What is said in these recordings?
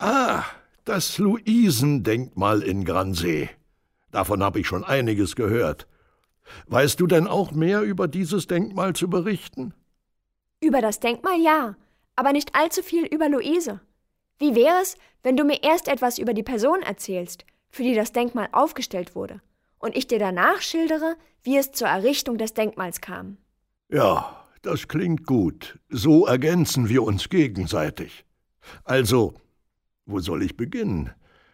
Ah, das Luisendenkmal in Gransee. Davon habe ich schon einiges gehört. Weißt du denn auch mehr über dieses Denkmal zu berichten? Über das Denkmal ja, aber nicht allzu viel über Luise. Wie wäre es, wenn du mir erst etwas über die Person erzählst, für die das Denkmal aufgestellt wurde, und ich dir danach schildere, wie es zur Errichtung des Denkmals kam? Ja, das klingt gut. So ergänzen wir uns gegenseitig. Also, wo soll ich beginnen?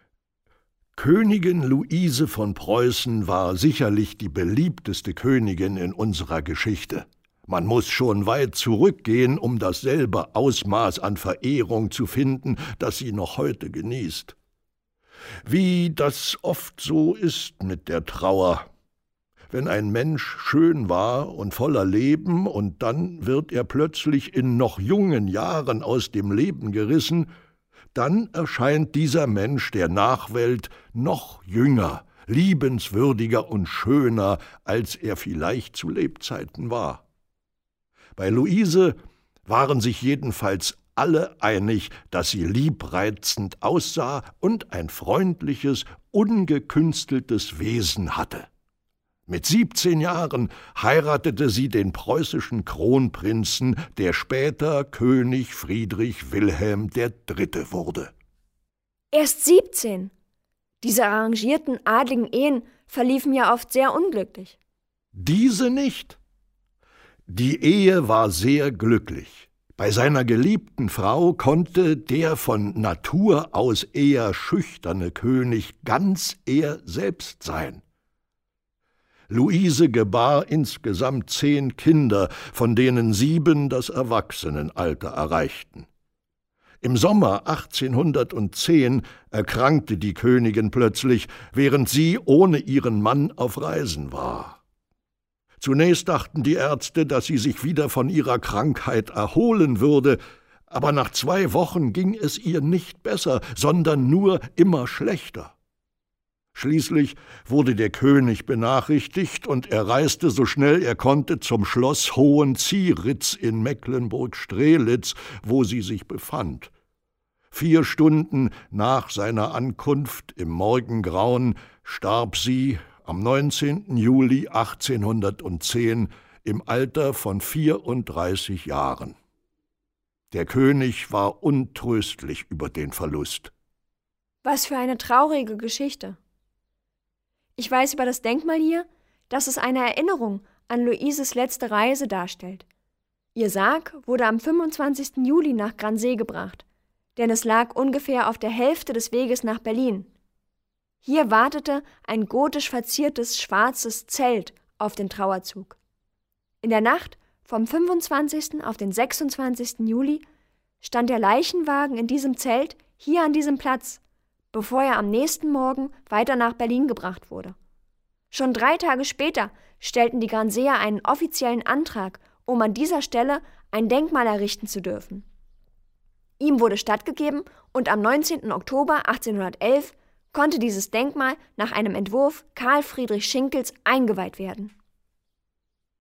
Königin Luise von Preußen war sicherlich die beliebteste Königin in unserer Geschichte. Man muss schon weit zurückgehen, um dasselbe Ausmaß an Verehrung zu finden, das sie noch heute genießt. Wie das oft so ist mit der Trauer. Wenn ein Mensch schön war und voller Leben, und dann wird er plötzlich in noch jungen Jahren aus dem Leben gerissen, dann erscheint dieser Mensch der Nachwelt noch jünger, liebenswürdiger und schöner, als er vielleicht zu Lebzeiten war. Bei Luise waren sich jedenfalls alle einig, dass sie liebreizend aussah und ein freundliches, ungekünsteltes Wesen hatte. Mit 17 Jahren heiratete sie den preußischen Kronprinzen, der später König Friedrich Wilhelm III. Wurde. Erst 17. Diese arrangierten adligen Ehen verliefen ja oft sehr unglücklich. Diese nicht. Die Ehe war sehr glücklich. Bei seiner geliebten Frau konnte der von Natur aus eher schüchterne König ganz er selbst sein. Luise gebar insgesamt 10 Kinder, von denen 7 das Erwachsenenalter erreichten. Im Sommer 1810 erkrankte die Königin plötzlich, während sie ohne ihren Mann auf Reisen war. Zunächst dachten die Ärzte, dass sie sich wieder von ihrer Krankheit erholen würde, aber nach 2 Wochen ging es ihr nicht besser, sondern nur immer schlechter. Schließlich wurde der König benachrichtigt und er reiste so schnell er konnte zum Schloss Hohenzieritz in Mecklenburg-Strelitz, wo sie sich befand. 4 Stunden nach seiner Ankunft im Morgengrauen starb sie am 19. Juli 1810 im Alter von 34 Jahren. Der König war untröstlich über den Verlust. Was für eine traurige Geschichte. Ich weiß über das Denkmal hier, dass es eine Erinnerung an Luises letzte Reise darstellt. Ihr Sarg wurde am 25. Juli nach Gransee gebracht, denn es lag ungefähr auf der Hälfte des Weges nach Berlin. Hier wartete ein gotisch verziertes schwarzes Zelt auf den Trauerzug. In der Nacht vom 25. auf den 26. Juli stand der Leichenwagen in diesem Zelt hier an diesem Platz, bevor er am nächsten Morgen weiter nach Berlin gebracht wurde. Schon 3 Tage später stellten die Granseer einen offiziellen Antrag, um an dieser Stelle ein Denkmal errichten zu dürfen. Ihm wurde stattgegeben und am 19. Oktober 1811 konnte dieses Denkmal nach einem Entwurf Karl Friedrich Schinkels eingeweiht werden.